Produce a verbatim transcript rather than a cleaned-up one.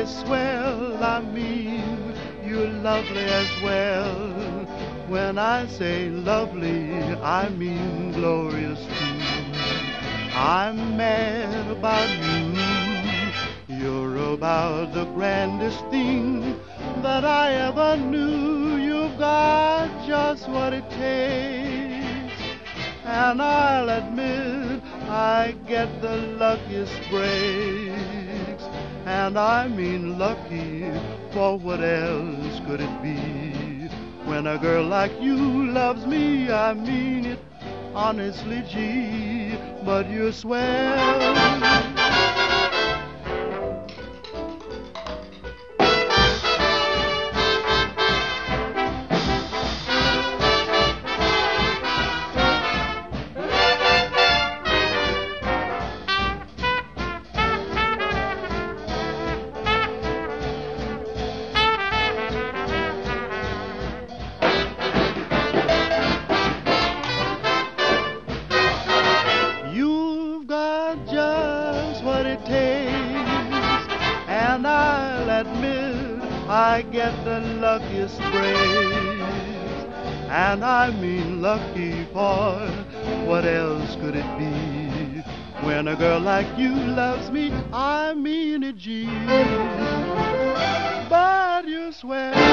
swell, I mean you're lovely as well. When I say lovely, I mean glorious too. I'm mad about you. You're about the grandest thing that I ever knew. You've got just what it takes, and I'll admit I get the luckiest breaks. And I mean lucky, for what else could it be? When a girl like you loves me, I mean it honestly, gee, but you're swell. Just what it takes, and I'll admit I get the luckiest breaks. And I mean lucky, for what else could it be? When a girl like you loves me, I mean it, gee, but you swear